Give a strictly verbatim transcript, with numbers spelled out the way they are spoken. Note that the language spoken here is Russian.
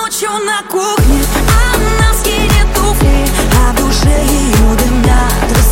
ночью на кухне она скинет туфли, а в душе ее дымят